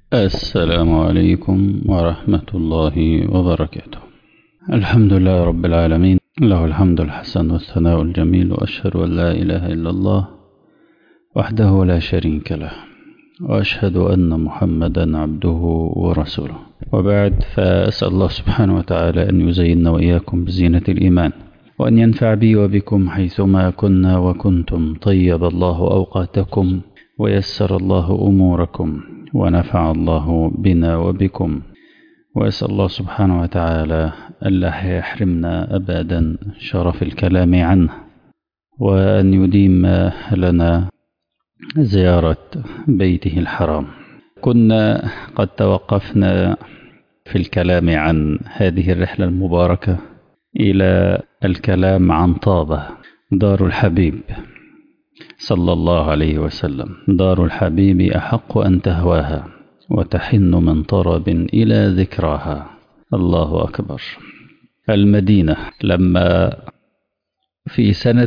السلام عليكم ورحمة الله وبركاته. الحمد لله رب العالمين، له الحمد الحسن والثناء الجميل، وأشهد أن لا إله إلا الله وحده لا شريك له، وأشهد أن محمدا عبده ورسوله. وبعد، فأسأل الله سبحانه وتعالى أن يزيننا وإياكم بزينة الإيمان، وأن ينفع بي وبكم حيثما كنا وكنتم. طيب الله أوقاتكم ويسر الله أموركم، ونفع الله بنا وبكم. وأسأل الله سبحانه وتعالى ألا يحرمنا أبدا شرف الكلام عنه، وأن يديم لنا زيارة بيته الحرام. كنا قد توقفنا في الكلام عن هذه الرحلة المباركة إلى الكلام عن طابة، دار الحبيب صلى الله عليه وسلم. دار الحبيب أحق أن تهواها، وتحن من طرب إلى ذكراها. الله أكبر. المدينة لما في سنة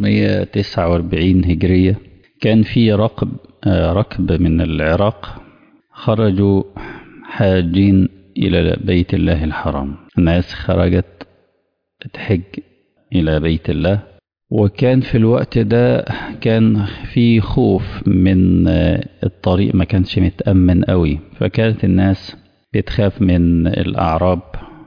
349 هجرية كان في ركب من العراق خرجوا حاجين إلى بيت الله الحرام. الناس خرجت تحج إلى بيت الله، وكان في الوقت ده كان في خوف من الطريق، ما كانش متأمن قوي، فكانت الناس بتخاف من الأعراب،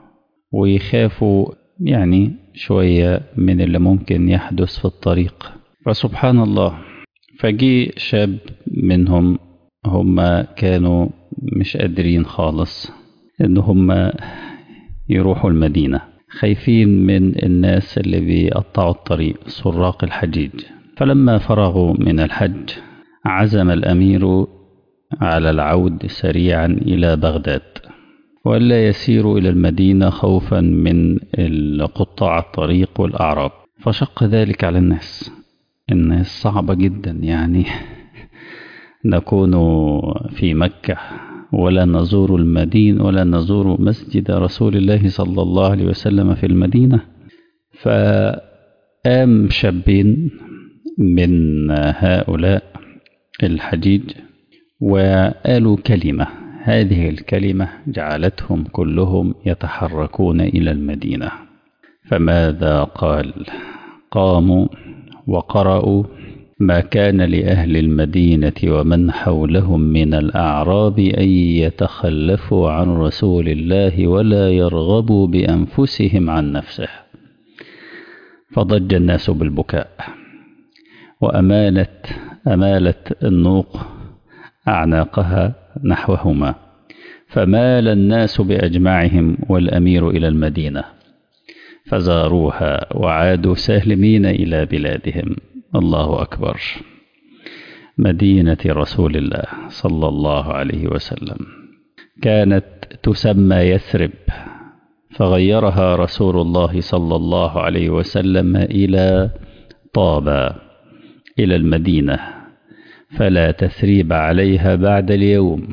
ويخافوا يعني شوية من اللي ممكن يحدث في الطريق. فسبحان الله، فجي شاب منهم، هم كانوا مش قادرين خالص إن هم يروحوا المدينة، خايفين من الناس اللي بيقطعوا الطريق، سراق الحجيج. فلما فرغوا من الحج عزم الأمير على العود سريعا إلى بغداد، ولا يسيروا إلى المدينة خوفا من قطاع الطريق والأعراب. فشق ذلك على الناس صعبة جدا، يعني نكون في مكة ولا نزور المدينة ولا نزور مسجد رسول الله صلى الله عليه وسلم في المدينة. فقام شابين من هؤلاء الحجيج وقالوا كلمة، هذه الكلمة جعلتهم كلهم يتحركون إلى المدينة. فماذا قال؟ قاموا وقرأوا: ما كان لأهل المدينة ومن حولهم من الأعراب أن يتخلفوا عن رسول الله ولا يرغبوا بأنفسهم عن نفسه. فضج الناس بالبكاء، وأمالت النوق أعناقها نحوهما، فمال الناس بأجمعهم والأمير إلى المدينة، فزاروها وعادوا سالمين إلى بلادهم. الله أكبر. مدينة رسول الله صلى الله عليه وسلم كانت تسمى يثرب، فغيرها رسول الله صلى الله عليه وسلم إلى طابة، إلى المدينة، فلا تثريب عليها بعد اليوم.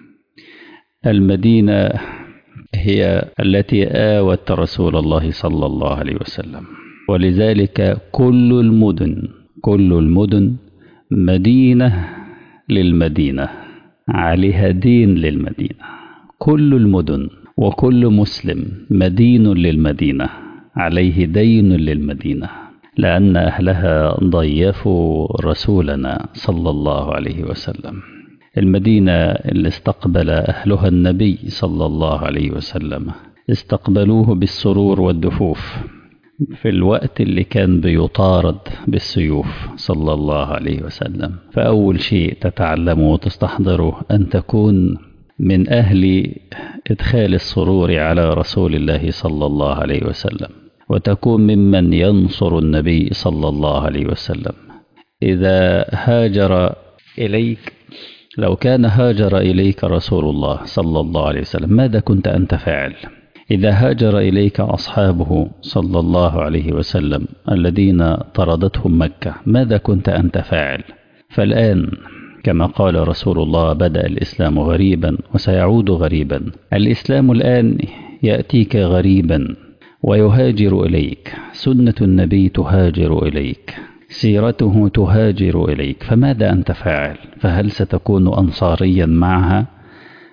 المدينة هي التي آوت رسول الله صلى الله عليه وسلم، ولذلك كل المدن مدينة للمدينة، عليها دين للمدينة. كل المدن وكل مسلم مدين للمدينة، عليه دين للمدينة، لأن أهلها ضيفوا رسولنا صلى الله عليه وسلم. المدينة اللي استقبل أهلها النبي صلى الله عليه وسلم، استقبلوه بالسرور والدفوف في الوقت اللي كان بيطارد بالسيوف صلى الله عليه وسلم. فأول شيء تتعلمه وتستحضره أن تكون من أهل إدخال السرور على رسول الله صلى الله عليه وسلم، وتكون ممن ينصر النبي صلى الله عليه وسلم. إذا هاجر إليك، لو كان هاجر إليك رسول الله صلى الله عليه وسلم، ماذا كنت أنت فاعل؟ إذا هاجر إليك أصحابه صلى الله عليه وسلم الذين طردتهم مكة، ماذا كنت أنت فاعل؟ فالآن كما قال رسول الله: بدأ الإسلام غريبا وسيعود غريبا. الإسلام الآن يأتيك غريبا ويهاجر إليك، سنة النبي تهاجر إليك، سيرته تهاجر إليك، فماذا أنت فاعل؟ فهل ستكون أنصاريا معها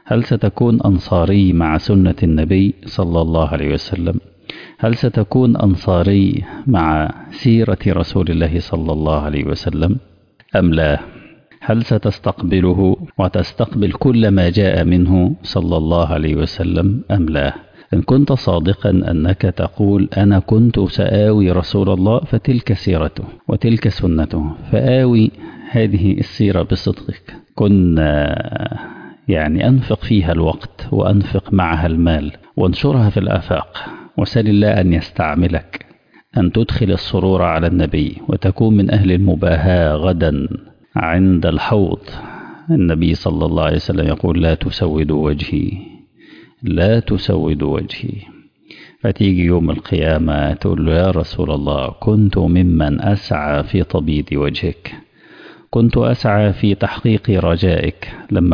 هل ستكون أنصاري مع سنة النبي صلى الله عليه وسلم؟ هل ستكون أنصاري مع سيرة رسول الله صلى الله عليه وسلم أم لا؟ هل ستستقبله وتستقبل كل ما جاء منه صلى الله عليه وسلم أم لا؟ إن كنت صادقا أنك تقول أنا كنت سآوي رسول الله فتلك سيرته وتلك سنته، فآوي هذه السيرة بصدقك. كنا يعني أنفق فيها الوقت وأنفق معها المال وانشرها في الآفاق، وسل الله أن يستعملك، أن تدخل السرور على النبي وتكون من أهل المباهاة غدا عند الحوض. النبي صلى الله عليه وسلم يقول لا تسودوا وجهي، لا تسودوا وجهي. فتيجي يوم القيامة تقول له يا رسول الله كنت ممن أسعى في تبييض وجهك، كنت أسعى في تحقيق رجائك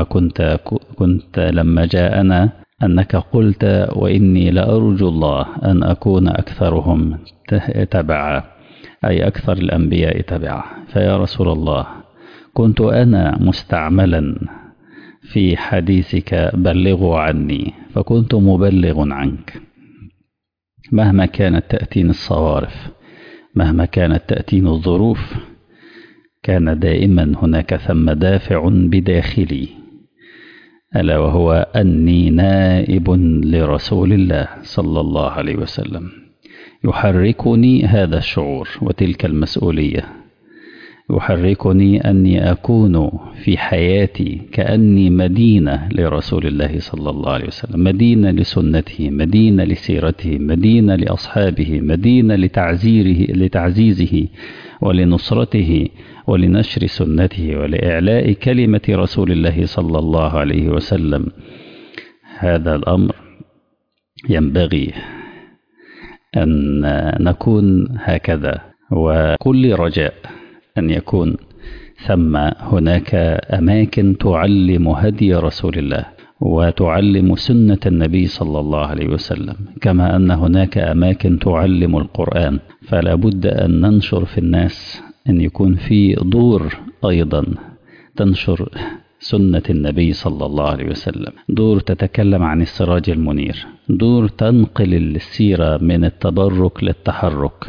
لما جاءنا أنك قلت وإني لأرجو الله أن أكون أكثرهم تبعا، أي أكثر الأنبياء تبعا. فيا رسول الله كنت أنا مستعملا في حديثك بلغوا عني، فكنت مبلغ عنك. مهما كانت تأتيني الصوارف، مهما كانت تأتيني الظروف، كان دائما هناك ثم دافع بداخلي، ألا وهو أني نائب لرسول الله صلى الله عليه وسلم. يحركني هذا الشعور وتلك المسؤولية، يحركني أني أكون في حياتي كأني مدينة لرسول الله صلى الله عليه وسلم، مدينة لسنته، مدينة لسيرته، مدينة لأصحابه، مدينة لتعزيزه ولنصرته ولنشر سنته ولإعلاء كلمة رسول الله صلى الله عليه وسلم. هذا الأمر ينبغي أن نكون هكذا، وكل رجاء أن يكون ثم هناك أماكن تعلم هدي رسول الله وتعلم سنة النبي صلى الله عليه وسلم، كما أن هناك أماكن تعلم القرآن. فلا بد أن ننشر في الناس، أن يكون في دور أيضا تنشر سنة النبي صلى الله عليه وسلم، دور تتكلم عن السراج المنير، دور تنقل السيرة من التبرك للتحرك،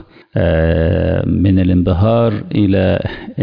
من الانبهار إلى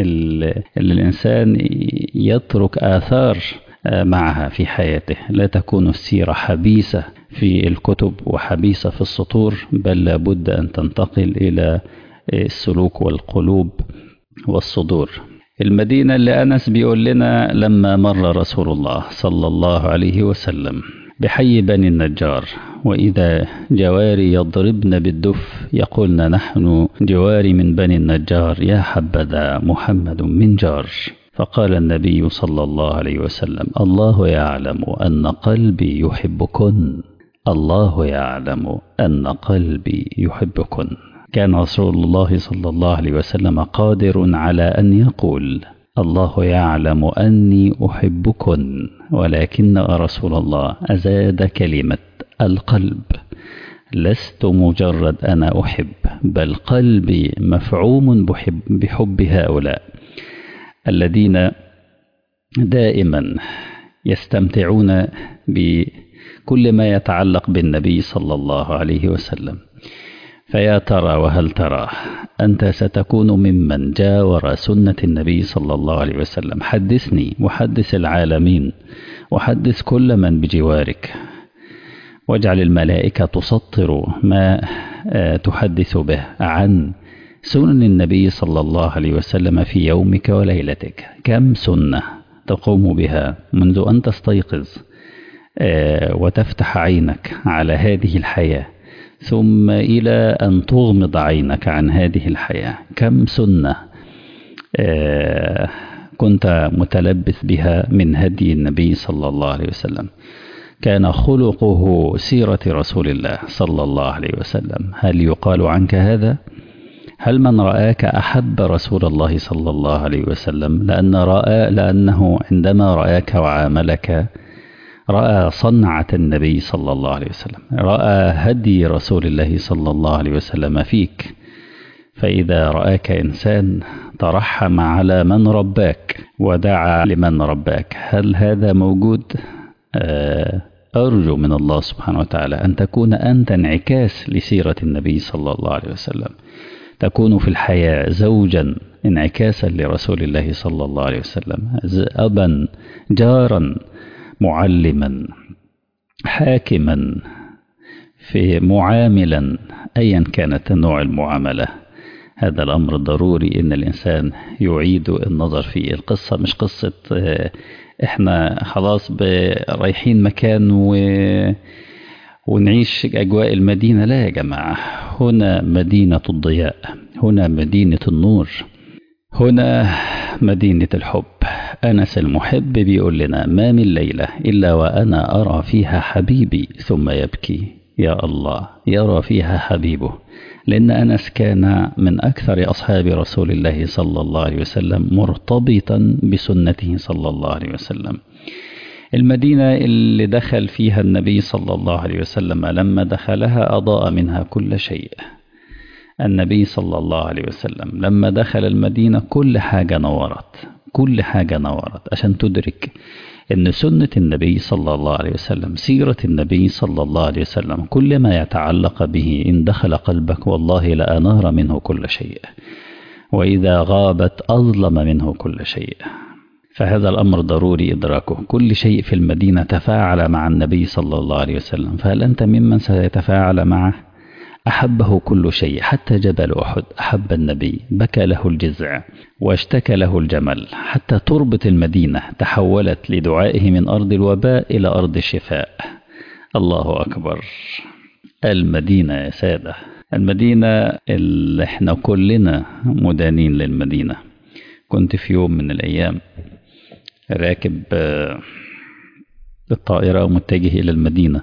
الإنسان يترك آثار معها في حياته. لا تكون السيرة حبيسة في الكتب وحبيسة في السطور، بل لابد أن تنتقل إلى السلوك والقلوب والصدور. المدينة اللي أنس بيقول لنا لما مر رسول الله صلى الله عليه وسلم بحي بني النجار، وإذا جواري يضربن بالدف يقولن نحن جواري من بني النجار، يا حبذا محمد من جار. فقال النبي صلى الله عليه وسلم الله يعلم أن قلبي يحبكن، الله يعلم أن قلبي يحبكن. كان رسول الله صلى الله عليه وسلم قادر على أن يقول الله يعلم أني أحبكن، ولكن رسول الله أزاد كلمة القلب، لست مجرد أنا أحب، بل قلبي مفعوم بحب هؤلاء الذين دائما يستمتعون بكل ما يتعلق بالنبي صلى الله عليه وسلم. فيا ترى وهل ترى أنت ستكون ممن جاور سنة النبي صلى الله عليه وسلم؟ حدثني وحدث العالمين وحدث كل من بجوارك، واجعل الملائكة تسطر ما تحدث به عن سنن النبي صلى الله عليه وسلم في يومك وليلتك. كم سنة تقوم بها منذ أن تستيقظ وتفتح عينك على هذه الحياة، ثم إلى أن تغمض عينك عن هذه الحياة. كم سنة كنت متلبث بها من هدي النبي صلى الله عليه وسلم. كان خلقه سيرة رسول الله صلى الله عليه وسلم. هل يقال عنك هذا؟ هل من رآك أحب رسول الله صلى الله عليه وسلم لأنه عندما رآك وعاملك رأى صنعة النبي صلى الله عليه وسلم، رأى هدي رسول الله صلى الله عليه وسلم فيك. فإذا رآك إنسان ترحم على من رباك ودعا لمن رباك. هل هذا موجود؟ أرجو من الله سبحانه وتعالى أن تكون أنت انعكاس لسيرة النبي صلى الله عليه وسلم، تكون في الحياة زوجا انعكاسا لرسول الله صلى الله عليه وسلم، أبا، جارا، معلما، حاكما، في معاملا، أيا كانت نوع المعاملة. هذا الأمر ضروري إن الإنسان يعيد النظر فيه. القصة مش قصة إحنا خلاص رايحين مكان ونعيش أجواء المدينة. لا يا جماعة، هنا مدينة الضياء، هنا مدينة النور، هنا مدينة الحب. أنس المحب بيقول لنا: ما من ليلة إلا وأنا أرى فيها حبيبي ثم يبكي. يا الله، يرى فيها حبيبه، لأن أنس كان من أكثر أصحاب رسول الله صلى الله عليه وسلم مرتبطا بسنته صلى الله عليه وسلم. المدينة اللي دخل فيها النبي صلى الله عليه وسلم لما دخلها أضاء منها كل شيء. النبي صلى الله عليه وسلم لما دخل المدينة كل حاجة نورت، كل حاجة نورت، عشان تدرك أن سنة النبي صلى الله عليه وسلم، سيرة النبي صلى الله عليه وسلم، كل ما يتعلق به إن دخل قلبك والله لأنار منه كل شيء، وإذا غابت أظلم منه كل شيء. فهذا الأمر ضروري إدراكه. كل شيء في المدينة تفاعل مع النبي صلى الله عليه وسلم، فهل أنت ممن سيتفاعل معه؟ أحبه كل شيء، حتى جبل أحد أحب النبي، بكى له الجزع واشتكى له الجمل، حتى تربة المدينة تحولت لدعائه من أرض الوباء إلى أرض الشفاء. الله أكبر. المدينة يا سادة، المدينة اللي احنا كلنا مدانين للمدينة. كنت في يوم من الأيام راكب الطائرة متجه إلى المدينة،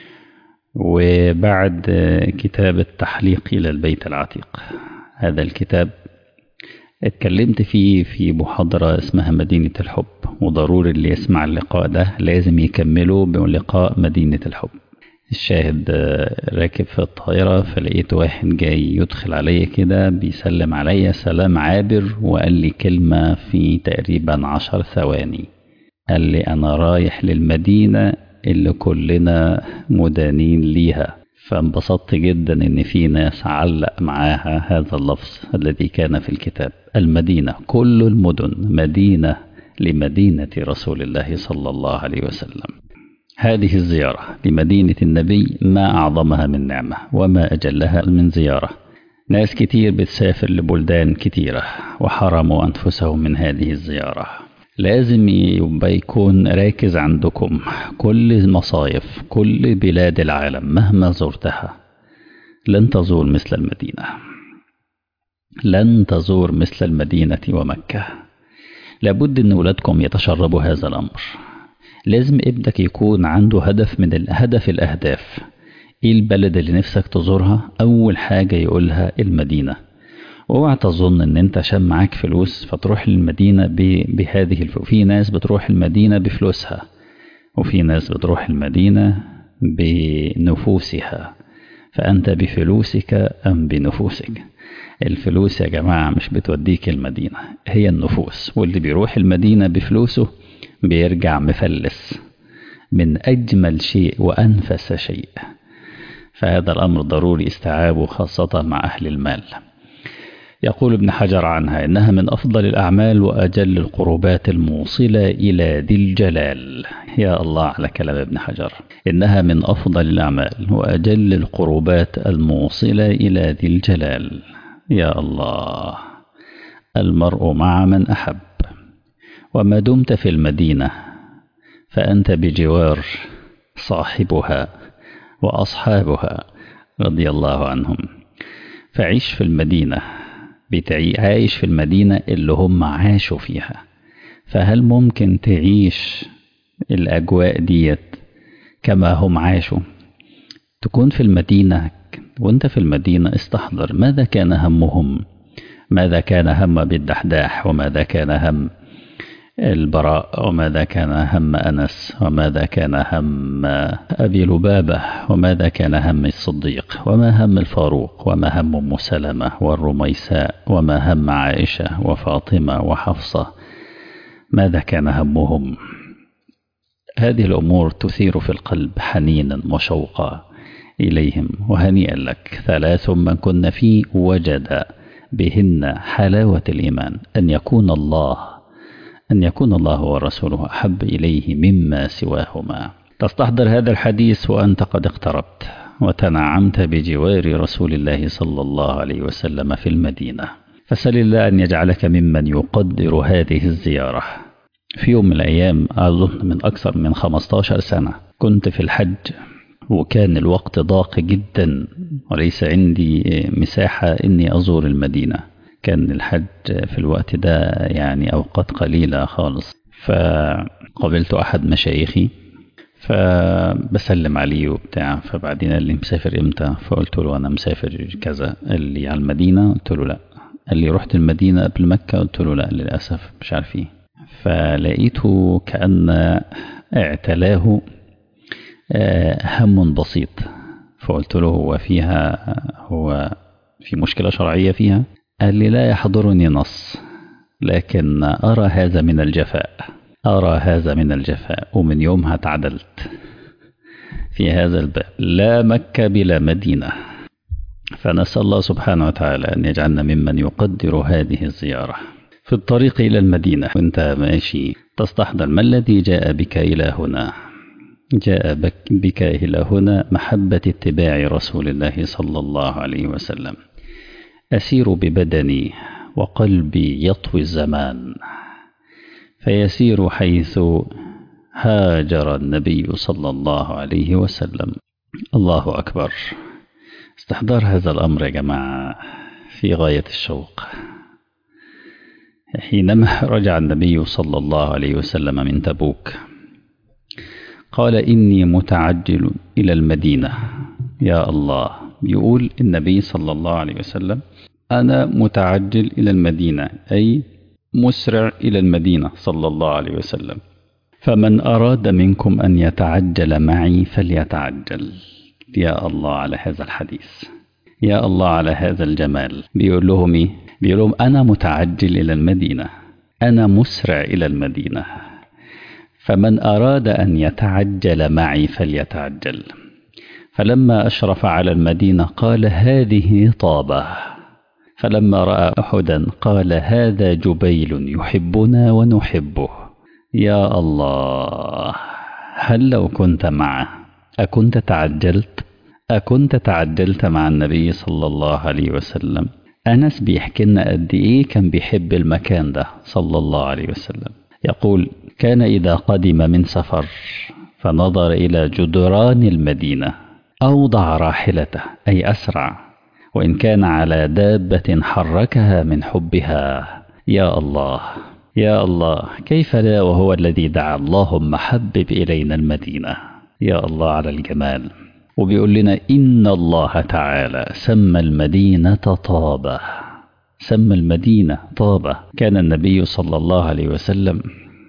وبعد كتاب التحليق إلى البيت العتيق، هذا الكتاب اتكلمت فيه في محاضرة اسمها مدينة الحب، وضروري اللي يسمع اللقاء ده لازم يكمله بلقاء مدينة الحب. الشاهد راكب في الطائرة، فلقيت واحد جاي يدخل عليا كده بيسلم عليا سلام عابر، وقال لي كلمة في تقريبا 10 ثواني. قال لي: أنا رايح للمدينة اللي كلنا مدانين ليها. فانبسطت جدا ان في ناس علق معاها هذا اللفظ الذي كان في الكتاب. المدينة، كل المدن مدينة لمدينة رسول الله صلى الله عليه وسلم. هذه الزيارة لمدينة النبي ما أعظمها من نعمة وما أجلها من زيارة. ناس كتير بتسافر لبلدان كتيرة وحرموا أنفسهم من هذه الزيارة. لازم يبقى يكون راكز عندكم كل المصايف، كل بلاد العالم مهما زرتها لن تزور مثل المدينة، لن تزور مثل المدينة ومكة. لابد أن أولادكم يتشربوا هذا الأمر. لازم ابنك يكون عنده هدف من الأهداف. إيه البلد اللي نفسك تزورها؟ أول حاجة يقولها المدينة. اوعى تظن ان انت عشان معاك فلوس فتروح للمدينة بهذه الفلوس. في ناس بتروح المدينة بفلوسها، وفي ناس بتروح المدينة بنفوسها. فأنت بفلوسك أم بنفوسك؟ الفلوس يا جماعة مش بتوديك المدينة، هي النفوس. واللي بيروح المدينة بفلوسه بيرجع مفلس من أجمل شيء وأنفس شيء. فهذا الأمر ضروري استيعابه، خاصة مع أهل المال. يقول ابن حجر عنها: إنها من أفضل الأعمال وأجل القربات الموصلة إلى ذي الجلال. يا الله على كلام ابن حجر. إنها من أفضل الأعمال وأجل القربات الموصلة إلى ذي الجلال. يا الله. المرء مع من أحب، وما دمت في المدينة فأنت بجوار صاحبها وأصحابها رضي الله عنهم. فعيش في المدينة، عايش في المدينة اللي هم عاشوا فيها. فهل ممكن تعيش الأجواء ديت كما هم عاشوا؟ تكون في المدينة، وانت في المدينة استحضر ماذا كان همهم، ماذا كان هم بالدحداح، وماذا كان هم البراء، وماذا كان هم أنس، وماذا كان هم أبي لبابة، وماذا كان هم الصديق، وما هم الفاروق، وما هم أم سلمة والرميساء، وما هم عائشة وفاطمة وحفصة. ماذا كان همهم؟ هذه الأمور تثير في القلب حنينا وشوقا إليهم. وهنيئا لك، 3 من كن فيه وجد بهن حلاوة الإيمان، أن يكون الله ورسوله أحب إليه مما سواهما. تستحضر هذا الحديث وأنت قد اقتربت وتنعمت بجوار رسول الله صلى الله عليه وسلم في المدينة. فسل الله أن يجعلك ممن يقدر هذه الزيارة. في يوم من الأيام، أظن من أكثر من 15 سنة، كنت في الحج، وكان الوقت ضاق جدا وليس عندي مساحة إني أزور المدينة. كان الحج في الوقت ده يعني أوقات قليلة خالص. فقابلت أحد مشايخي فبسلم عليه وبتاع، فبعدين قال لي مسافر إمتى؟ فقلت له أنا مسافر كذا. قال لي على المدينة؟ قلت له لا. قال لي رحت المدينة قبل مكة؟ قلت له لا للأسف مش عارف ايه. فلقيته كأن اعتلاه هم بسيط. فقلت له هو في مشكلة شرعية فيها؟ قال لي لا يحضرني نص، لكن أرى هذا من الجفاء، ومن يومها تعدلت في هذا الباب، لا مكة بلا مدينة. فنسأل الله سبحانه وتعالى أن يجعلنا ممن يقدر هذه الزيارة. في الطريق إلى المدينة وانت ماشي تستحضر ما الذي جاء بك إلى هنا. جاء بك إلى هنا محبة اتباع رسول الله صلى الله عليه وسلم. أسير ببدني وقلبي يطوي الزمان، فيسير حيث هاجر النبي صلى الله عليه وسلم. الله أكبر. استحضار هذا الأمر يا جماعة في غاية الشوق. حينما رجع النبي صلى الله عليه وسلم من تبوك قال إني متعجل إلى المدينة. يا الله، يقول النبي صلى الله عليه وسلم أنا متعجل إلى المدينة، أي مسرع إلى المدينة صلى الله عليه وسلم. فمن أراد منكم أن يتعجل معي فليتعجل. يا الله على هذا الحديث، يا الله على هذا الجمال. بيقول لهم إيه؟ بيقول لهم أنا متعجل إلى المدينة، أنا مسرع إلى المدينة، فمن أراد أن يتعجل معي فليتعجل. فلما أشرف على المدينة قال هذه طابة. فلما رأى أحدا قال هذا جبيل يحبنا ونحبه. يا الله، هل لو كنت معه أكنت تعجلت مع النبي صلى الله عليه وسلم؟ أنس بيحكي لنا قد إيه كان بيحب المكان ده صلى الله عليه وسلم. يقول كان إذا قدم من سفر فنظر إلى جدران المدينة أوضع راحلته، أي أسرع، وإن كان على دابة حركها من حبها. يا الله يا الله، كيف لا وهو الذي دعا اللهم حبب إلينا المدينة. يا الله على الجمال. وبيقول لنا إن الله تعالى سمى المدينة طابة، سمى المدينة طابة. كان النبي صلى الله عليه وسلم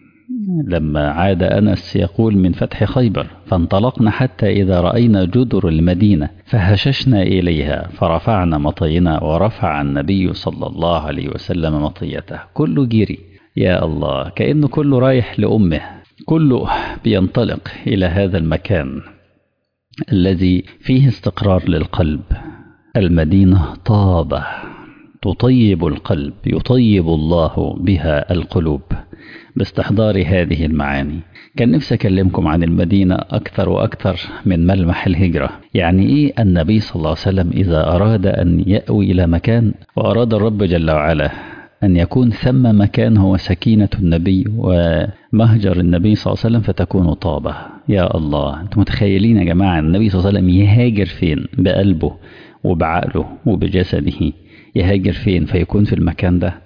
لما عاد أنس يقول من فتح خيبر فانطلقنا حتى إذا رأينا جدر المدينة فهششنا إليها فرفعنا مطينا، ورفع النبي صلى الله عليه وسلم مطيته. كله جري. يا الله، كأنه كله رايح لأمه، كله بينطلق إلى هذا المكان الذي فيه استقرار للقلب. المدينة طابة تطيب القلب، يطيب الله بها القلوب باستحضار هذه المعاني. كان نفسي أكلمكم عن المدينة أكثر وأكثر من ملمح الهجرة. يعني إيه النبي صلى الله عليه وسلم إذا أراد أن يأوي إلى مكان وأراد الرب جل وعلا أن يكون ثم مكان هو سكينة النبي ومهجر النبي صلى الله عليه وسلم فتكون طابة. يا الله، أنتم متخيلين يا جماعة النبي صلى الله عليه وسلم يهاجر فين بقلبه وبعقله وبجسده؟ يهاجر فين فيكون في المكان ده؟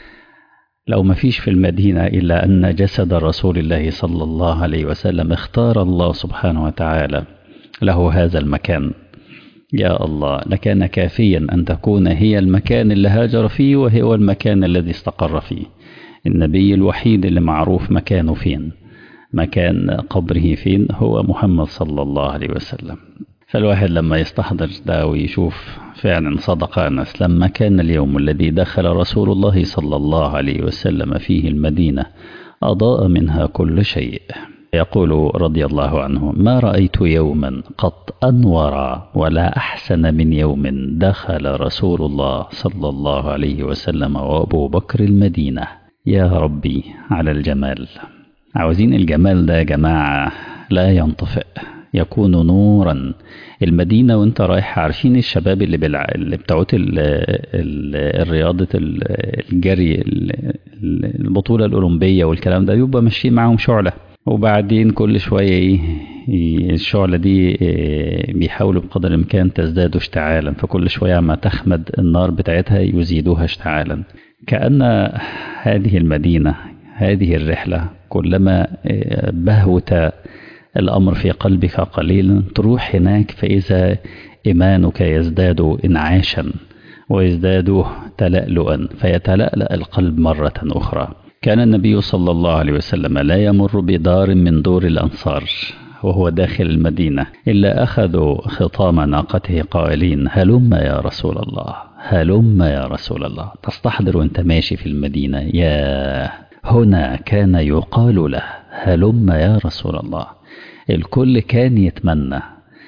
لو ما فيش في المدينة إلا أن جسد رسول الله صلى الله عليه وسلم اختار الله سبحانه وتعالى له هذا المكان. يا الله، لكان كافيا أن تكون هي المكان اللي هاجر فيه وهو المكان الذي استقر فيه. النبي الوحيد اللي معروف مكانه فين، مكان قبره فين، هو محمد صلى الله عليه وسلم. فالواحد لما يستحضر ده ويشوف فعلا صدق أنس لما كان اليوم الذي دخل رسول الله صلى الله عليه وسلم فيه المدينة أضاء منها كل شيء. يقول رضي الله عنه: ما رأيت يوما قط أنور ولا أحسن من يوم دخل رسول الله صلى الله عليه وسلم وأبو بكر المدينة. يا ربي على الجمال. عاوزين الجمال ده يا جماعة لا ينطفئ، يكون نورا. المدينة وانت رايح، عارفين الشباب اللي بتاعت الرياضة الجري، البطولة الأولمبية والكلام ده، يبقى ماشيين معاهم شعلة، وبعدين كل شوية الشعلة دي بيحاولوا بقدر الإمكان تزداد اشتعالا، فكل شوية ما تخمد النار بتاعتها يزيدوها اشتعالا. كأن هذه المدينة، هذه الرحلة، كلما بهوت الأمر في قلبك قليلا تروح هناك، فإذا إيمانك يزداد إنعاشا ويزداد تلألؤا، فيتلألأ القلب مرة أخرى. كان النبي صلى الله عليه وسلم لا يمر بدار من دور الأنصار وهو داخل المدينة إلا أخذوا خطام ناقته قائلين: هلم يا رسول الله، هلم يا رسول الله. تستحضر وانت ماشي في المدينة، يا هنا كان يقال له هلم يا رسول الله. الكل كان يتمنى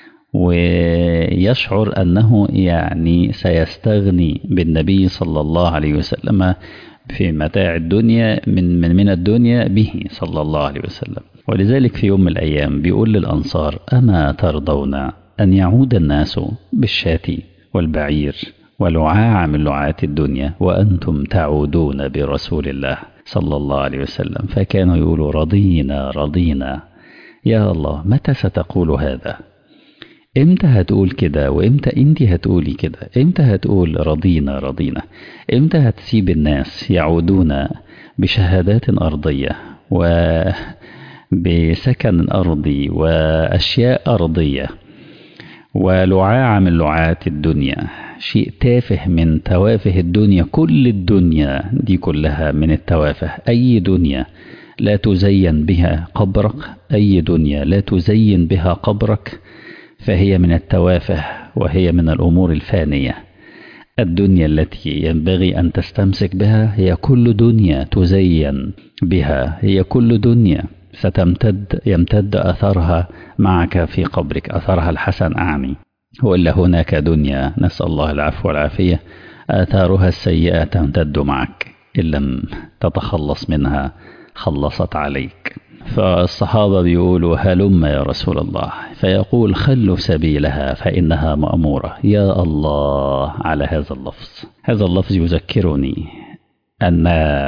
ويشعر أنه يعني سيستغني بالنبي صلى الله عليه وسلم في متاع الدنيا من الدنيا به صلى الله عليه وسلم. ولذلك في يوم من الأيام بيقول للأنصار: أما ترضون أن يعود الناس بالشاة والبعير ولعاع من لعات الدنيا وأنتم تعودون برسول الله صلى الله عليه وسلم؟ فكانوا يقولوا: رضينا رضينا. يا الله، متى ستقول هذا؟ امتى هتقول كده؟ وامتى انت هتقولي كده؟ امتى هتقول رضينا رضينا؟ امتى هتسيب الناس يعودون بشهادات أرضية وبسكن أرضي وأشياء أرضية ولعاع من لعات الدنيا، شيء تافه من توافه الدنيا؟ كل الدنيا دي كلها من التوافه. أي دنيا لا تزين بها قبرك، أي دنيا لا تزين بها قبرك، فهي من التوافه وهي من الأمور الفانية. الدنيا التي ينبغي أن تستمسك بها هي كل دنيا تزين بها، هي كل دنيا يمتد أثرها معك في قبرك، أثرها الحسن أعني. وإلا هناك دنيا، نسأل الله العفو والعافية، آثارها السيئة تمتد معك، إن لم تتخلص منها خلصت عليك. فالصحابة بيقولوا: هلم يا رسول الله، فيقول: خلوا سبيلها فإنها مأمورة. يا الله على هذا اللفظ. هذا اللفظ يذكرني أن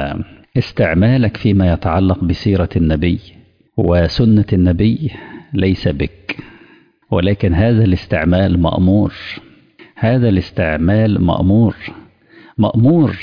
استعمالك فيما يتعلق بسيرة النبي وسنة النبي ليس بك، ولكن هذا الاستعمال مأمور، هذا الاستعمال مأمور. مأمور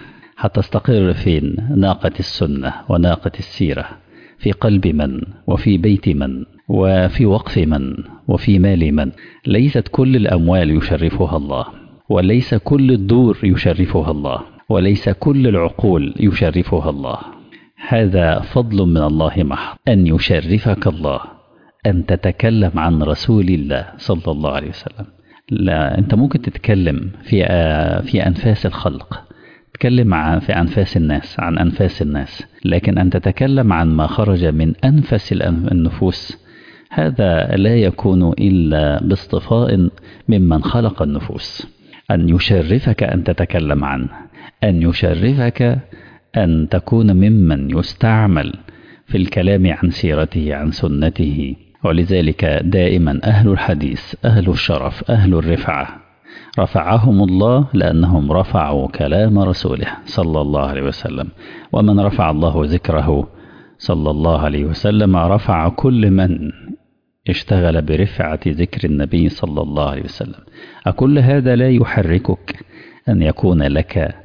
هتستقر فين؟ ناقة السنة وناقة السيرة، في قلب من، وفي بيت من، وفي وقف من، وفي مال من. ليست كل الأموال يشرفها الله، وليس كل الدور يشرفها الله، وليس كل العقول يشرفها الله. هذا فضل من الله محض، أن يشرفك الله أن تتكلم عن رسول الله صلى الله عليه وسلم. لا، أنت ممكن تتكلم في أنفاس الخلق، تتكلم في أنفاس الناس، عن أنفاس الناس، لكن أن تتكلم عن ما خرج من أنفس النفوس، هذا لا يكون إلا باصطفاء ممن خلق النفوس. أن يشرفك أن تتكلم عنه، أن يشرفك أن تكون ممن يستعمل في الكلام عن سيرته، عن سنته. ولذلك دائما أهل الحديث، أهل الشرف، أهل الرفعة، رفعهم الله لأنهم رفعوا كلام رسوله صلى الله عليه وسلم. ومن رفع الله ذكره صلى الله عليه وسلم رفع كل من اشتغل برفعة ذكر النبي صلى الله عليه وسلم. أكل هذا لا يحركك أن يكون لك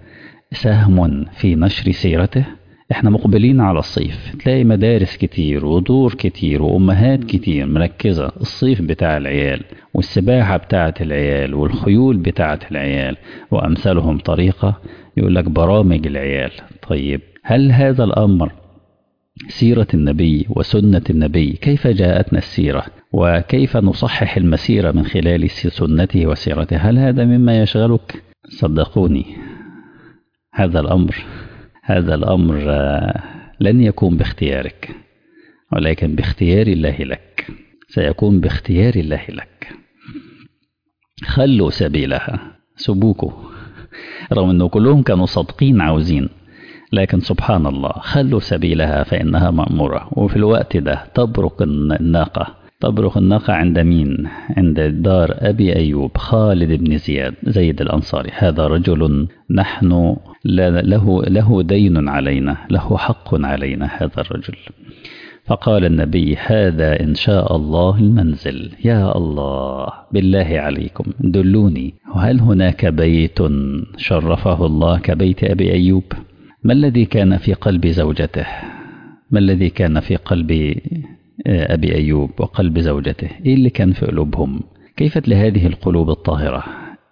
سهم في نشر سيرته؟ احنا مقبلين على الصيف، تلاقي مدارس كتير ودور كتير وأمهات كتير مركزة الصيف بتاع العيال والسباحة بتاعة العيال والخيول بتاعة العيال وأمثالهم طريقة، يقول لك برامج العيال. طيب، هل هذا الأمر سيرة النبي وسنة النبي؟ كيف جاءتنا السيرة وكيف نصحح المسيرة من خلال سنته وسيرته؟ هل هذا مما يشغلك؟ صدقوني، هذا الأمر لن يكون باختيارك. ولكن باختيار الله لك، سيكون باختيار الله لك. خلوا سبيلها، سبوكوا، رغم أنه كلهم كانوا صادقين عاوزين، لكن سبحان الله خلوا سبيلها فإنها مأمورة. وفي الوقت ده تبرق الناقة عند مين؟ عند دار أبي أيوب خالد بن زيد الأنصاري. هذا رجل نحن له دين علينا، له حق علينا هذا الرجل. فقال النبي: هذا إن شاء الله المنزل، يا الله بالله عليكم دلوني، هل هناك بيت شرفه الله كبيت أبي أيوب؟ ما الذي كان في قلب زوجته؟ ما الذي كان في قلب أبي أيوب وقلب زوجته؟ إيه اللي كان في قلوبهم؟ كيف لهذه القلوب الطاهرة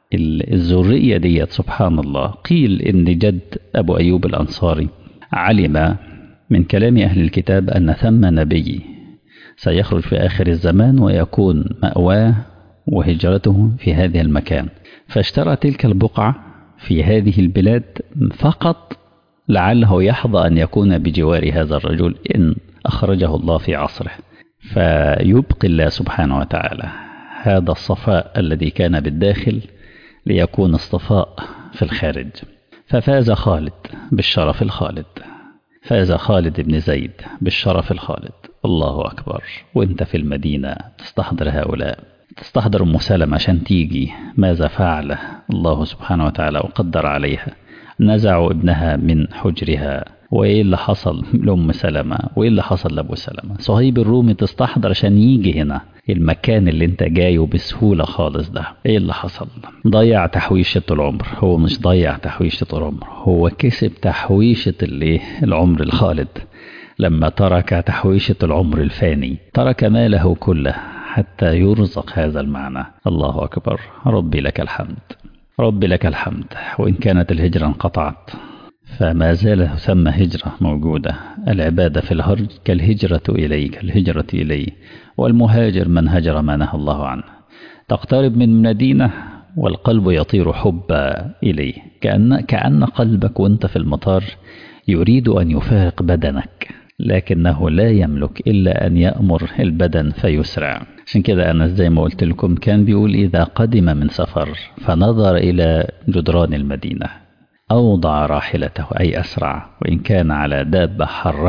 الذرية ديت؟ سبحان الله. قيل إن جد أبو أيوب الأنصاري علم من كلام أهل الكتاب أن ثم نبي سيخرج في آخر الزمان ويكون مأواه وهجرته في هذا المكان، فاشترى تلك البقعة في هذه البلاد فقط لعله يحظى أن يكون بجوار هذا الرجل إن أخرجه الله في عصره، فيبقي الله سبحانه وتعالى هذا الصفاء الذي كان بالداخل ليكون اصطفاء في الخارج. ففاز خالد بالشرف الخالد، فاز خالد بن زيد بالشرف الخالد. الله أكبر. وانت في المدينة تستحضر هؤلاء، تستحضر أم سلمة عشان تيجي، ماذا فعل الله سبحانه وتعالى وقدر عليها؟ نزعوا ابنها من حجرها، وإيه اللي حصل لأم سلمة وإيه اللي حصل لأبو سلمة؟ صهيب الرومي تستحضر عشان يجي هنا المكان اللي انت جايه بسهولة خالص ده. ايه اللي حصل؟ ضيع تحويشة العمر. هو مش ضيع تحويشة العمر، هو كسب تحويشة العمر الخالد. لما ترك تحويشة العمر الفاني ترك ماله كله حتى يرزق هذا المعنى. الله أكبر. ربي لك الحمد، ربي لك الحمد. وإن كانت الهجرة انقطعت فما زال ثم هجرة موجودة. العبادة في الهرج كالهجرة إليك، الهجرة إليه، والمهاجر من هجر ما نهى الله عنه. تقترب من مدينة والقلب يطير حبا إليه، كأن قلبك وانت في المطار يريد أن يفارق بدنك، لكنه لا يملك إلا أن يأمر البدن فيسرع. عشان كده أنا زي ما قلت لكم كان بيقول: إذا قدم من سفر فنظر إلى جدران المدينة أوضع راحلته، أي أسرع، وإن كان على دابة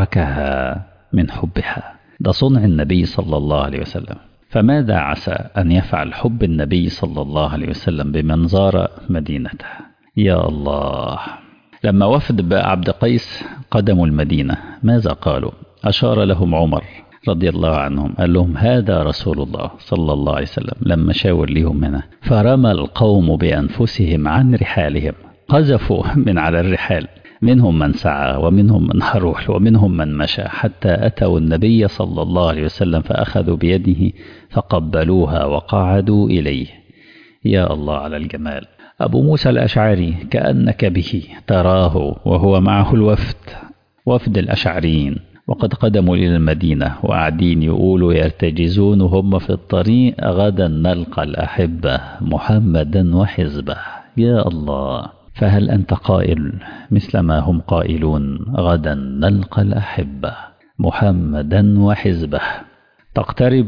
حركها من حبها. ده صنع النبي صلى الله عليه وسلم. فماذا عسى أن يفعل حب النبي صلى الله عليه وسلم بمن زار مدينته؟ يا الله. لما وفد عبد قيس قدموا المدينة ماذا قالوا؟ أشار لهم عمر رضي الله عنهم، قال لهم: هذا رسول الله صلى الله عليه وسلم. لما شاور لهم هنا فرمى القوم بأنفسهم عن رحالهم، قذفوا من على الرحال، منهم من سعى ومنهم من حروح ومنهم من مشى، حتى أتوا النبي صلى الله عليه وسلم فأخذوا بيده فقبلوها وقعدوا إليه. يا الله على الجمال. أبو موسى الأشعري كأنك به تراه وهو معه الوفد، وفد الأشعريين، وقد قدموا إلى المدينة وقاعدين يقولوا يرتجزون وهم في الطريق: غدا نلقى الأحبة محمدا وحزبه. يا الله. فهل أنت قائل مثل ما هم قائلون: غدا نلقى الأحبة محمدا وحزبه؟ تقترب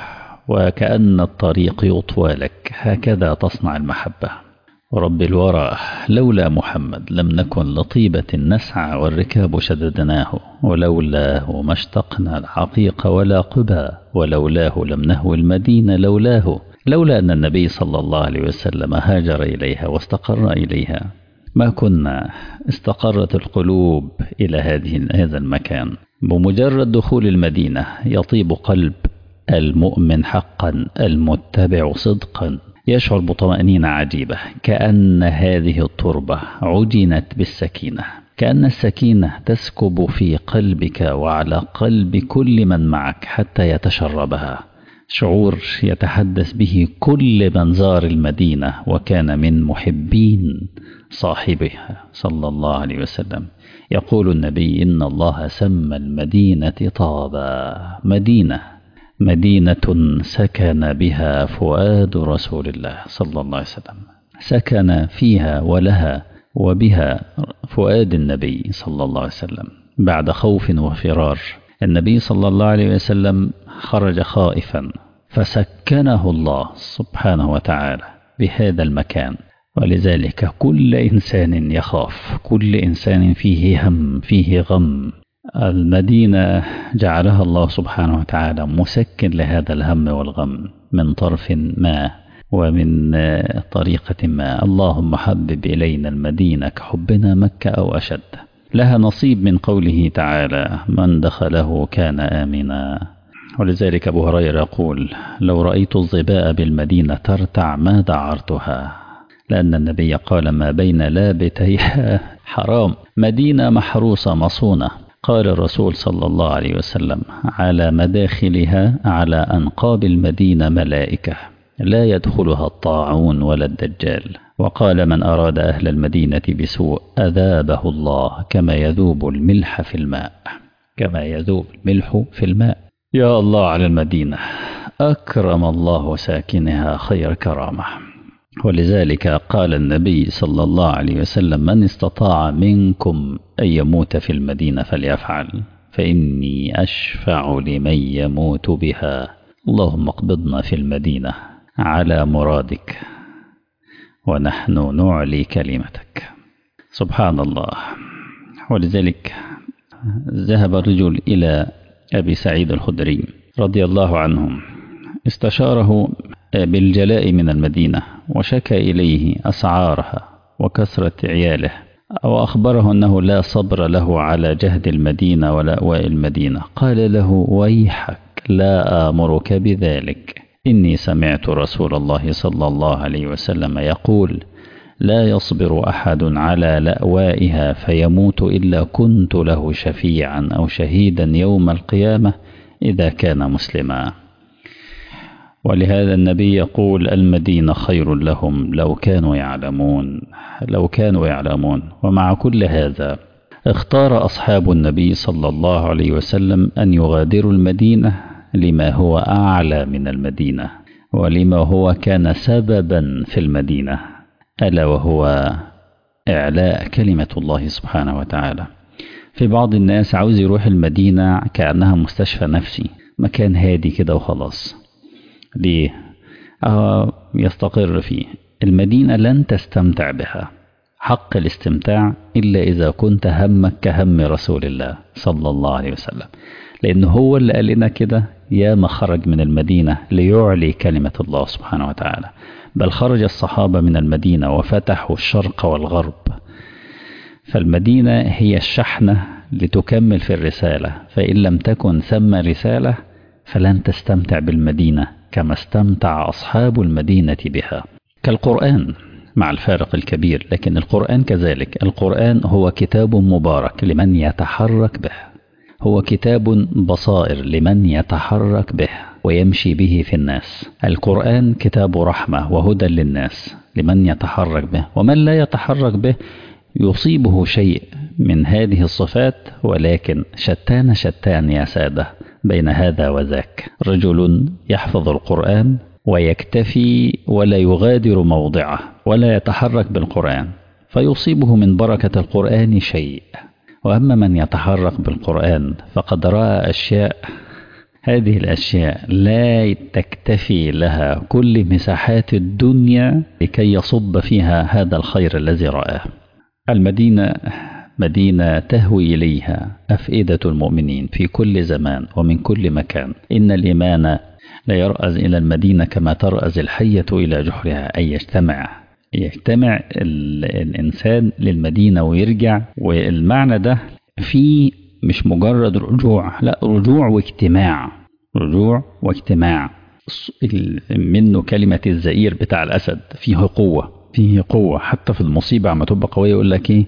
وكأن الطريق يطوى لك، هكذا تصنع المحبة. ورب الورى لولا محمد لم نكن لطيبة نسعى والركاب شددناه، ولولاه ما اشتقنا العقيق ولا قبى، ولولاه لم نهوي المدينة لولاه. لولا أن النبي صلى الله عليه وسلم هاجر إليها واستقر إليها ما كنا استقرت القلوب إلى هذا المكان. بمجرد دخول المدينة يطيب قلب المؤمن حقا المتبع صدقا، يشعر بطمأنينة عجيبة، كأن هذه التربة عجنت بالسكينة، كأن السكينة تسكب في قلبك وعلى قلب كل من معك حتى يتشربها. شعور يتحدث به كل من زار المدينة وكان من محبين صاحبها صلى الله عليه وسلم. يقول النبي: إن الله سمى المدينة طابا، مدينة سكن بها فؤاد رسول الله صلى الله عليه وسلم، سكن فيها ولها وبها فؤاد النبي صلى الله عليه وسلم بعد خوف وفرار. النبي صلى الله عليه وسلم خرج خائفا فسكنه الله سبحانه وتعالى بهذا المكان. ولذلك كل إنسان يخاف، كل إنسان فيه هم فيه غم، المدينة جعلها الله سبحانه وتعالى مسكن لهذا الهم والغم من طرف ما ومن طريقة ما. اللهم حبب إلينا المدينة كحبنا مكة أو أشد. لها نصيب من قوله تعالى من دخله كان آمنا. ولذلك أبو هريرة يقول لو رأيت الظباء بالمدينة ترتع ما دعرتها، لأن النبي قال ما بين لابتيها حرام، مدينة محروسة مصونة. قال الرسول صلى الله عليه وسلم على مداخلها على أنقاب المدينة ملائكة لا يدخلها الطاعون ولا الدجال. وقال من أراد أهل المدينة بسوء أذابه الله كما يذوب الملح في الماء، كما يذوب الملح في الماء. يا الله على المدينة، أكرم الله ساكنها خير كرامة. ولذلك قال النبي صلى الله عليه وسلم من استطاع منكم أن يموت في المدينة فليفعل، فإني أشفع لمن يموت بها. اللهم اقبضنا في المدينة على مرادك ونحن نعلي كلمتك. سبحان الله. ولذلك ذهب الرجل إلى أبي سعيد الخدري رضي الله عنه، استشاره بالجلاء من المدينة وشكى إليه أسعارها وكثرة عياله، وأخبره أنه لا صبر له على جهد المدينة ولا أواء المدينة. قال له ويحك لا آمرك بذلك، إني سمعت رسول الله صلى الله عليه وسلم يقول لا يصبر أحد على لأوائها فيموت إلا كنت له شفيعا أو شهيدا يوم القيامة إذا كان مسلما. ولهذا النبي يقول المدينة خير لهم لو كانوا يعلمون، لو كانوا يعلمون. ومع كل هذا اختار أصحاب النبي صلى الله عليه وسلم أن يغادروا المدينة لما هو أعلى من المدينة ولما هو كان سببا في المدينة، ألا وهو إعلاء كلمة الله سبحانه وتعالى. في بعض الناس عاوز يروح المدينة كأنها مستشفى نفسي، مكان هادي كده وخلاص. ليه؟ يستقر فيه. المدينة لن تستمتع بها حق الاستمتاع إلا إذا كنت همك كهم رسول الله صلى الله عليه وسلم، لأنه هو اللي قال لنا كده يا ما خرج من المدينة ليعلي كلمة الله سبحانه وتعالى. بل خرج الصحابة من المدينة وفتحوا الشرق والغرب، فالمدينة هي الشحنة لتكمل في الرسالة، فإن لم تكن ثم رسالة فلن تستمتع بالمدينة كما استمتع أصحاب المدينة بها. كالقرآن مع الفارق الكبير، لكن القرآن كذلك. القرآن هو كتاب مبارك لمن يتحرك به، هو كتاب بصائر لمن يتحرك به ويمشي به في الناس. القرآن كتاب رحمة وهدى للناس لمن يتحرك به، ومن لا يتحرك به يصيبه شيء من هذه الصفات، ولكن شتان يا سادة بين هذا وذاك. رجل يحفظ القرآن ويكتفي ولا يغادر موضعه ولا يتحرك بالقرآن فيصيبه من بركة القرآن شيء، وأما من يتحرك بالقرآن فقد رأى أشياء، هذه الأشياء لا تكتفي لها كل مساحات الدنيا لكي يصب فيها هذا الخير الذي رآه. المدينة مدينة تهوي إليها أفئدة المؤمنين في كل زمان ومن كل مكان. إن الإيمان لا يرأز إلى المدينة كما ترأز الحية إلى جحرها، أي يجتمع الإنسان للمدينة ويرجع. والمعنى ده فيه مش مجرد رجوع، لا، رجوع واجتماع. منه كلمة الزئير بتاع الأسد، فيه قوة حتى في المصيبة عما تبقى قوية. يقول لك إيه؟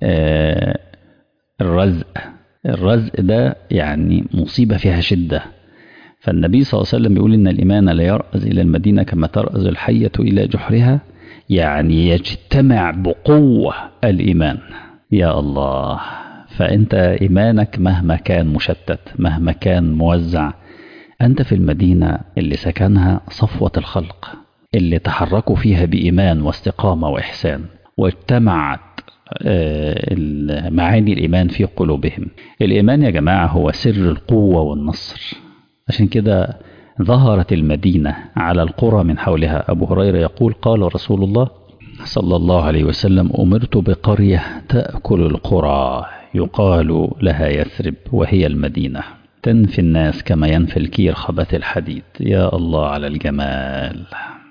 الرزق ده يعني مصيبة فيها شدة. فالنبي صلى الله عليه وسلم يقول إن الإيمان لا يرأز إلى المدينة كما ترأز الحية إلى جحرها، يعني يجتمع بقوة الإيمان. يا الله، فأنت إيمانك مهما كان مشتت، مهما كان موزع، أنت في المدينة اللي سكنها صفوة الخلق، اللي تحركوا فيها بإيمان واستقامة وإحسان، واجتمعت معاني الإيمان في قلوبهم. الإيمان يا جماعة هو سر القوة والنصر، عشان كده ظهرت المدينة على القرى من حولها. أبو هريرة يقول قال رسول الله صلى الله عليه وسلم أمرت بقرية تأكل القرى يقال لها يثرب وهي المدينة، تنفي الناس كما ينفي الكير خبث الحديد. يا الله على الجمال.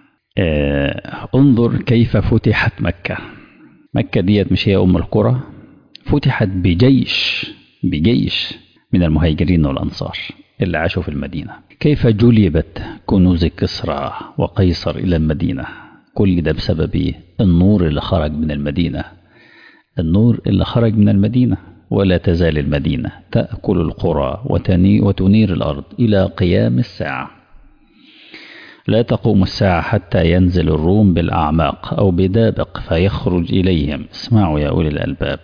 انظر كيف فتحت مكة. مكة ديت مش هي أم القرى، فتحت بجيش من المهاجرين والأنصار اللي عاشوا في المدينة. كيف جلبت كنوز كسرى وقيصر إلى المدينة؟ كل ده بسبب النور اللي خرج من المدينة. النور اللي خرج من المدينة. ولا تزال المدينة تأكل القرى وتنير الأرض إلى قيام الساعة. لا تقوم الساعة حتى ينزل الروم بالأعماق أو بدابق فيخرج إليهم، اسمعوا يا أولي الألباب،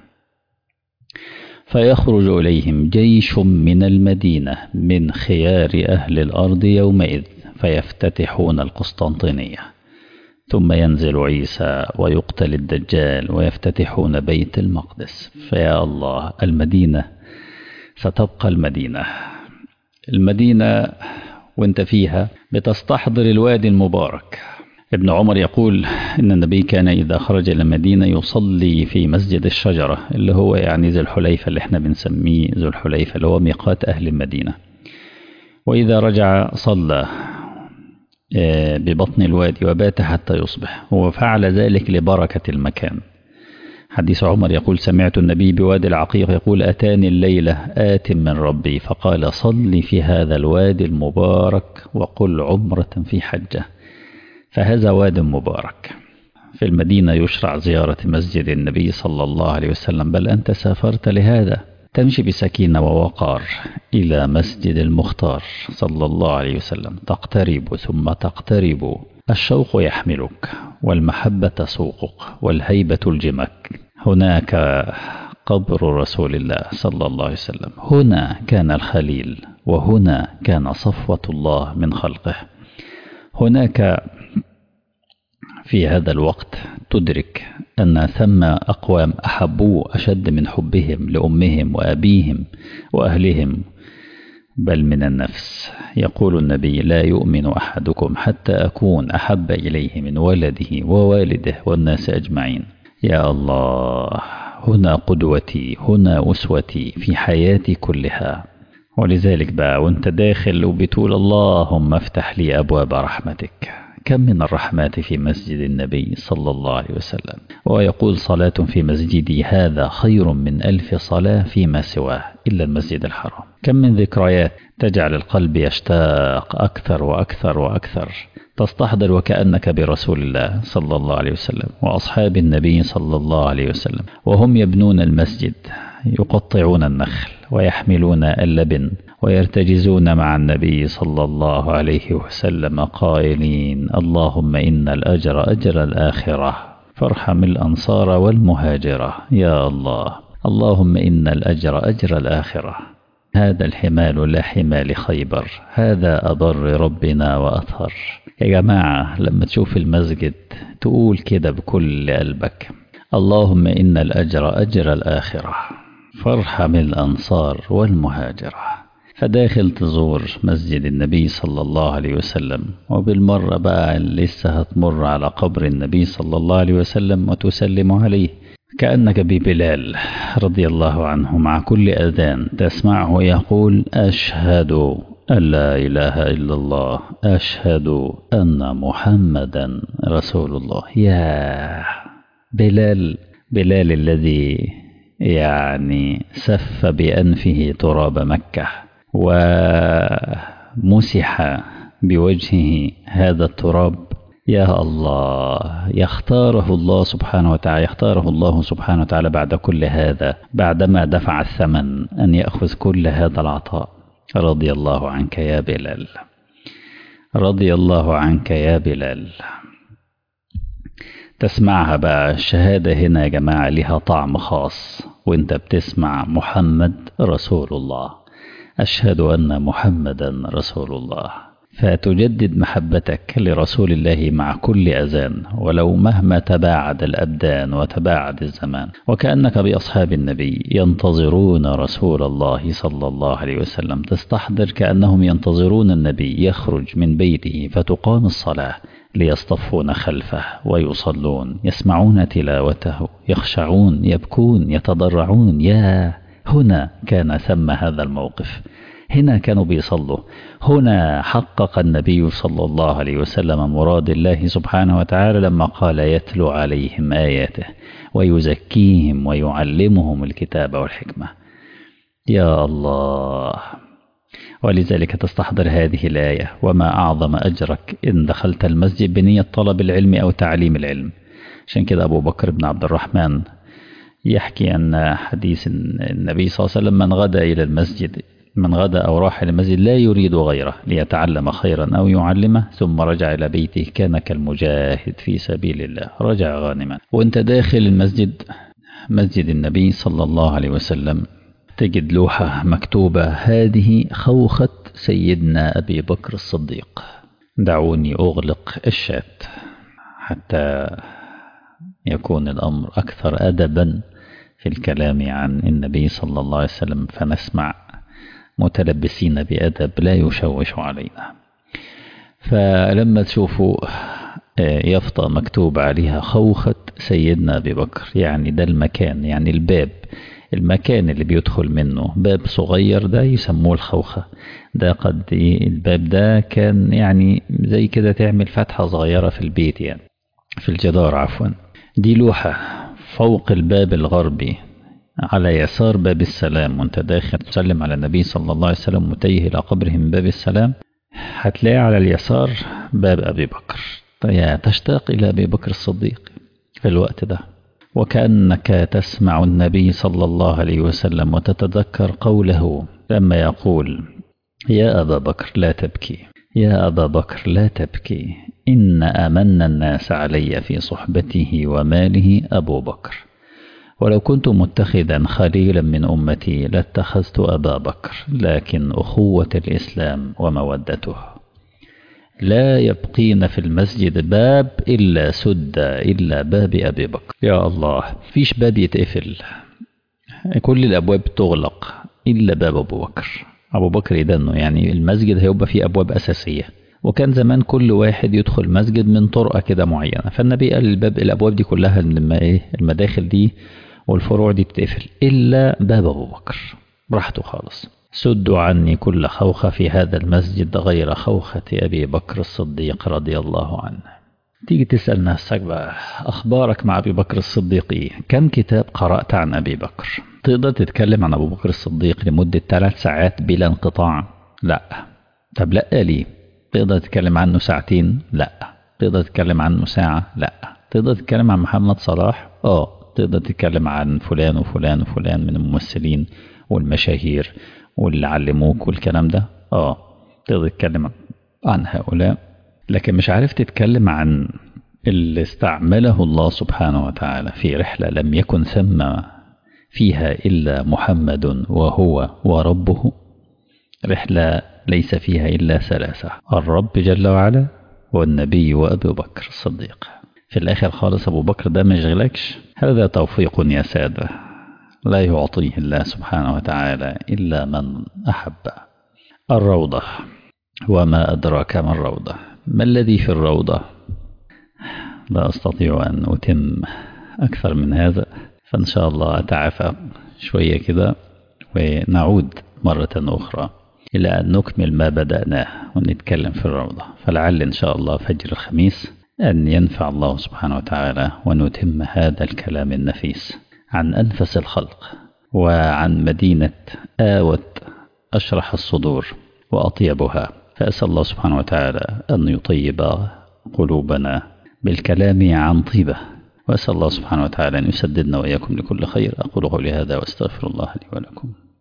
فيخرج إليهم جيش من المدينة من خيار أهل الأرض يومئذ فيفتتحون القسطنطينية، ثم ينزل عيسى ويقتل الدجال ويفتتحون بيت المقدس. فيا الله، المدينة ستبقى المدينة وانت فيها بتستحضر الوادي المبارك. ابن عمر يقول إن النبي كان إذا خرج إلى المدينة يصلي في مسجد الشجرة، اللي هو يعني ذو الحليفة، اللي احنا بنسميه ذو الحليفة، اللي هو ميقات أهل المدينة. وإذا رجع صلى ببطن الوادي وبات حتى يصبح، وفعل ذلك لبركة المكان. حديث عمر يقول سمعت النبي بوادي العقيق يقول أتاني الليلة آت من ربي فقال صل في هذا الوادي المبارك وقل عمرة في حجة. فهذا واد مبارك في المدينة. يشرع زيارة مسجد النبي صلى الله عليه وسلم، بل أنت سافرت لهذا. تمشي بسكينة ووقار إلى مسجد المختار صلى الله عليه وسلم، تقترب ثم تقترب، الشوق يحملك والمحبة تسوقك والهيبة تلجمك. هناك قبر رسول الله صلى الله عليه وسلم، هنا كان الخليل، وهنا كان صفوة الله من خلقه. هناك في هذا الوقت تدرك أن ثم أقوام أحبوه أشد من حبهم لأمهم وأبيهم وأهلهم بل من النفس. يقول النبي لا يؤمن أحدكم حتى أكون أحب إليه من ولده ووالده والناس أجمعين. يا الله، هنا قدوتي، هنا أسوتي في حياتي كلها. ولذلك بقى وانت داخل وبتقول اللهم افتح لي أبواب رحمتك. كم من الرحمات في مسجد النبي صلى الله عليه وسلم، ويقول صلاة في مسجدي هذا خير من 1000 صلاة فيما سواه إلا المسجد الحرام. كم من ذكريات تجعل القلب يشتاق أكثر وأكثر وأكثر، تستحضر وكأنك برسول الله صلى الله عليه وسلم وأصحاب النبي صلى الله عليه وسلم وهم يبنون المسجد، يقطعون النخل ويحملون اللبن ويرتجزون مع النبي صلى الله عليه وسلم قائلين اللهم إن الأجر أجر الآخرة فارحم الأنصار والمهاجرة. يا الله، اللهم إن الأجر أجر الآخرة. هذا الحمال لا حمال خيبر، هذا أضر ربنا وأطهر. يا جماعة لما تشوف المسجد تقول كده بكل قلبك اللهم إن الأجر أجر الآخرة فارحم الأنصار والمهاجرة. فداخل تزور مسجد النبي صلى الله عليه وسلم، وبالمرة بقى لسه هتمر على قبر النبي صلى الله عليه وسلم وتسلم عليه، كأنك ببلال رضي الله عنه مع كل أذان تسمعه يقول أشهد أن لا إله إلا الله أشهد أن محمدا رسول الله. يا بلال الذي يعني سف بأنفه تراب مكة ومسح بوجهه هذا التراب. يا الله، يختاره الله سبحانه وتعالى بعد كل هذا، بعدما دفع الثمن أن يأخذ كل هذا العطاء. رضي الله عنك يا بلال، رضي الله عنك يا بلال. تسمعها بقى الشهادة هنا يا جماعة لها طعم خاص وانت بتسمع محمد رسول الله، أشهد أن محمدا رسول الله. فتجدد محبتك لرسول الله مع كل أذان، ولو مهما تباعد الأبدان وتباعد الزمان. وكأنك بأصحاب النبي ينتظرون رسول الله صلى الله عليه وسلم، تستحضر كأنهم ينتظرون النبي يخرج من بيته فتقام الصلاة ليصطفون خلفه ويصلون، يسمعون تلاوته، يخشعون، يبكون، يتضرعون. يا هنا كان ثم هذا الموقف، هنا كانوا بيصلوا، هنا حقق النبي صلى الله عليه وسلم مراد الله سبحانه وتعالى لما قال يتلو عليهم آياته ويزكيهم ويعلمهم الكتاب والحكمة. يا الله. ولذلك تستحضر هذه الآية: وما أعظم أجرك إن دخلت المسجد بنية طلب العلم أو تعليم العلم. عشان كده أبو بكر بن عبد الرحمن يحكي أن حديث النبي صلى الله عليه وسلم: من غدا إلى المسجد، من غدا أو راح إلى المسجد لا يريد غيره ليتعلم خيرا أو يعلمه ثم رجع إلى بيته كان كالمجاهد في سبيل الله، رجع غانما. وانت داخل المسجد، مسجد النبي صلى الله عليه وسلم، تجد لوحة مكتوبة: هذه خوخة سيدنا أبي بكر الصديق، دعوني أغلق الشات حتى يكون الأمر أكثر أدبا في الكلام عن النبي صلى الله عليه وسلم، فنسمع متلبسين بأدب لا يشوش علينا. فلما تشوفوا يافطة مكتوب عليها خوخة سيدنا أبي بكر، يعني ده المكان، يعني الباب، المكان اللي بيدخل منه، باب صغير ده يسموه الخوخة. ده قد الباب ده كان يعني زي كده تعمل فتحة صغيرة في البيت، يعني في الجدار عفوا. دي لوحة فوق الباب الغربي على يسار باب السلام، وانت داخل تسلم على النبي صلى الله عليه وسلم متجه إلى قبره من باب السلام، هتلاقي على اليسار باب أبي بكر. تشتاق إلى أبي بكر الصديق في الوقت ده، وكأنك تسمع النبي صلى الله عليه وسلم وتتذكر قوله لما يقول: يا أبا بكر لا تبكي، يا أبا بكر لا تبكي، إن أمن الناس علي في صحبته وماله أبو بكر، ولو كنت متخذا خليلا من أمتي لاتخذت أبا بكر، لكن أخوة الإسلام ومودته لا يبقين في المسجد باب إلا سد إلا باب أبي بكر. يا الله، فيش باب يتقفل، كل الأبواب تغلق إلا باب أبو بكر. أبو بكر يدنه، يعني المسجد هيبقى فيه أبواب أساسية، وكان زمان كل واحد يدخل مسجد من طرقة كده معينة، فالنبي قال الأبواب دي كلها المداخل دي والفروع دي تتقفل إلا باب أبو بكر، براحته خالص. سدوا عني كل خوخة في هذا المسجد غير خوخة أبي بكر الصديق رضي الله عنه. تيجي تسأل نفسك بقى، أخبارك مع أبي بكر الصديق إيه؟ كم كتاب قرأت عن أبي بكر؟ تقدر تتكلم عن أبو بكر الصديق لمدة 3 ساعات بلا انقطاع؟ لا. طب لا ليه؟ تقدر تتكلم عنه 2 ساعتين؟ لا. تقدر تتكلم عنه 1 ساعة؟ لا. تقدر تتكلم عن محمد صلاح؟ تقدر تتكلم عن فلان وفلان وفلان من الممثلين والمشاهير واللي علموك والكلام ده، تقدر تتكلم عن هؤلاء، لكن مش عارف تتكلم عن اللي استعمله الله سبحانه وتعالى في رحلة لم يكن ثم فيها إلا محمد وهو وربه، رحلة ليس فيها إلا 3: الرب جل وعلا والنبي وأبو بكر الصديق. في الآخر خالص أبو بكر ده ما يشغلكش، هذا توفيق يا سادة لا يعطيه الله سبحانه وتعالى إلا من أحب. الروضة، وما أدراك ما الروضة؟ ما الذي في الروضة؟ لا أستطيع أن أتم أكثر من هذا، فإن شاء الله أتعافى شوية كده ونعود مرة أخرى إلى أن نكمل ما بدأناه ونتكلم في الروضة، فلعل إن شاء الله فجر الخميس أن ينفع الله سبحانه وتعالى ونتم هذا الكلام النفيس عن أنفس الخلق وعن مدينة آوت أشرح الصدور وأطيبها. فأسأل الله سبحانه وتعالى أن يطيب قلوبنا بالكلام عن طيبة، وأسأل الله سبحانه وتعالى أن يسددنا وإياكم لكل خير. أقول قولي هذا وأستغفر الله لي ولكم.